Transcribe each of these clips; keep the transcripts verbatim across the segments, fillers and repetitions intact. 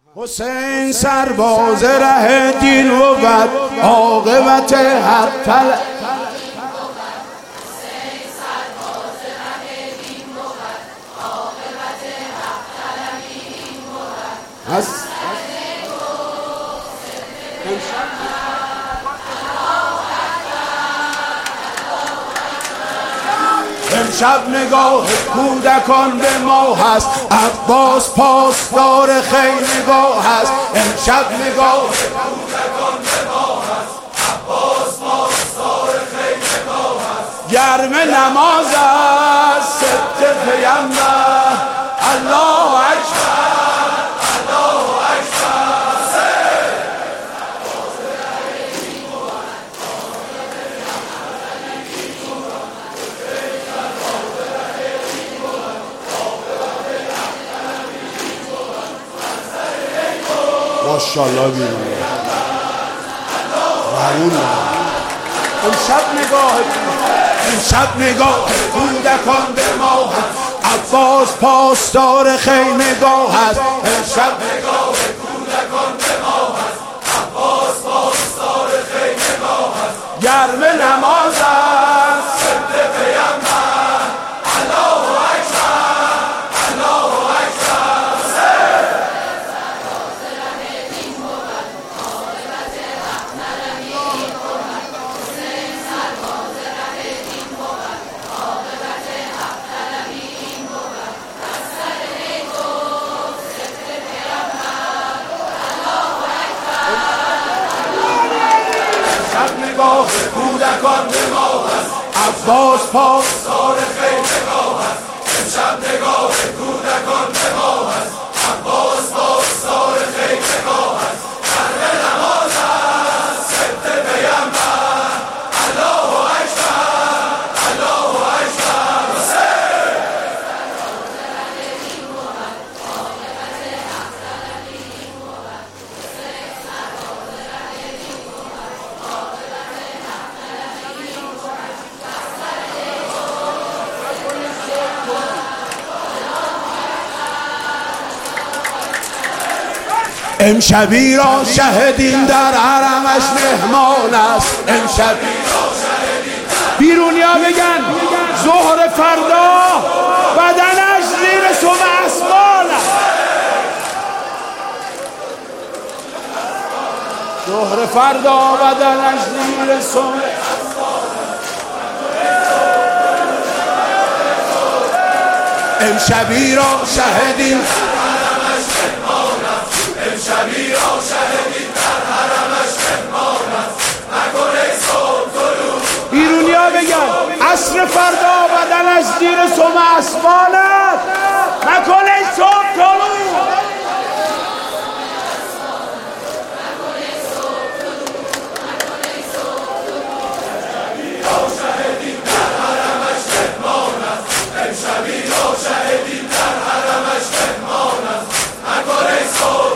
حسین سرباز ره دین بود عاقبت حق طلب. امشب نگاه کودکان به ما هست، عباس پاسدار خیمگاه هست. امشب نگاه کودکان به ما هست، عباس پاسدار خیمگاه هست. گرم نماز است ست پیامبر، الله اکبر الله اکبر. ماشاءالله بیرون امشب نگاه امشب نگاه کودکان به ما هست، عباس پاسدار خیمگاه هست. امشب نگاه کودکان به ما هست، عباس پاسدار خیمگاه هست. گرم نماز است ست پیامبر، الله اکبر الله اکبر. کودکان به ما هست، عباس پاسدار خیمگاه هست. امشب نگاه کودکان به ما هست، عباس پاسدار خیمگاه هست. گرم نماز است ست پیامبر، الله اکبر الله اکبر. امشبی را شهدین در حرمش مهمان است. امشبی را شهدین بیرونیا بگن ظهر فردا بدنش زیر سم اسمان است. ظهر فردا بدنش زیر سم امشبی را شهدین امشبی را شهدین در حرمش مهمان است. نکن ای صبح طلوع بیرونیا بگن عصر فردا بدنش زیر سم اسمان است. نکن ای صبح طلوع امشبی را شهدین در حرمش مهمان است. امشبی را شهدین در حرمش مهمان است. نکن ای صبح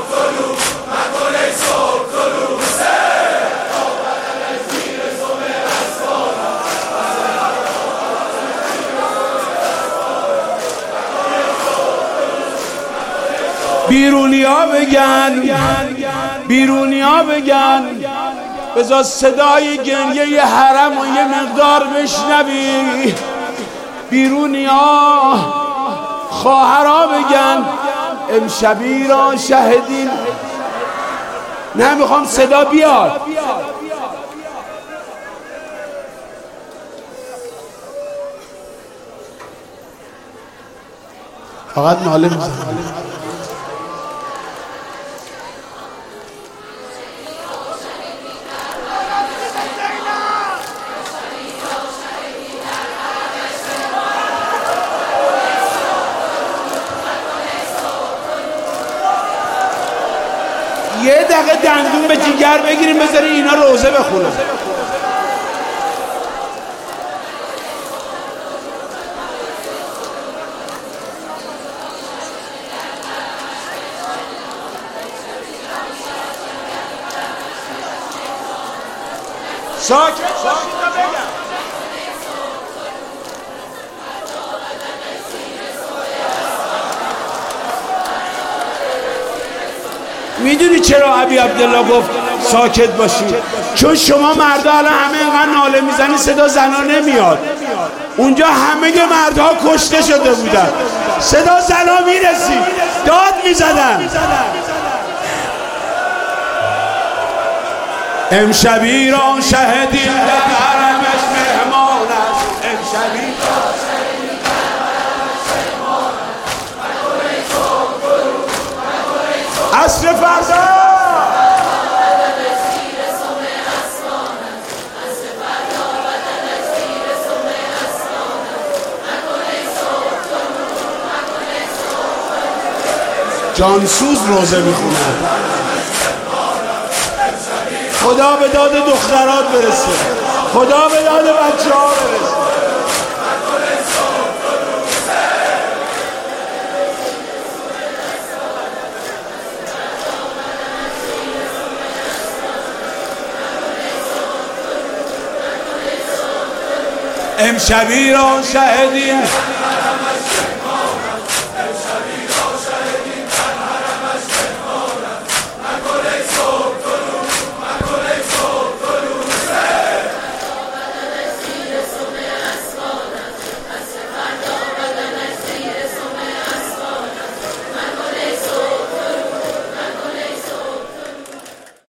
بیرونیا بگن بیرونیا بگن بذار صدای گریه ی حرم و یه مقدار بشنوی. بیرونیا خواهرها بگن امشبی را شهدین. نه میخوام صدا بیاد. فقط ناله میزنم. یه دقیقه دندون به جیگر بگیریم بذاری اینا روزه بخونه. ساکت باشید تا بگم. میدونی چرا ابی عبدالله گفت ساکت باشید؟ چون شما مردا الان همه اینقدر ناله میزنی صدا زنا نمیاد. اونجا همه مردها کشته شده بودن، صدا زنا میرسید، داد میزدن. امشب ایران شهدی در حرمش مهمان است. امشب ایران شهدی در حرمش مهمان است. عصر فردا جانسوز روزه میخونه. خدا به داد دخترات برسه، خدا به داد بچه ها برسه. امشب ایران شهدی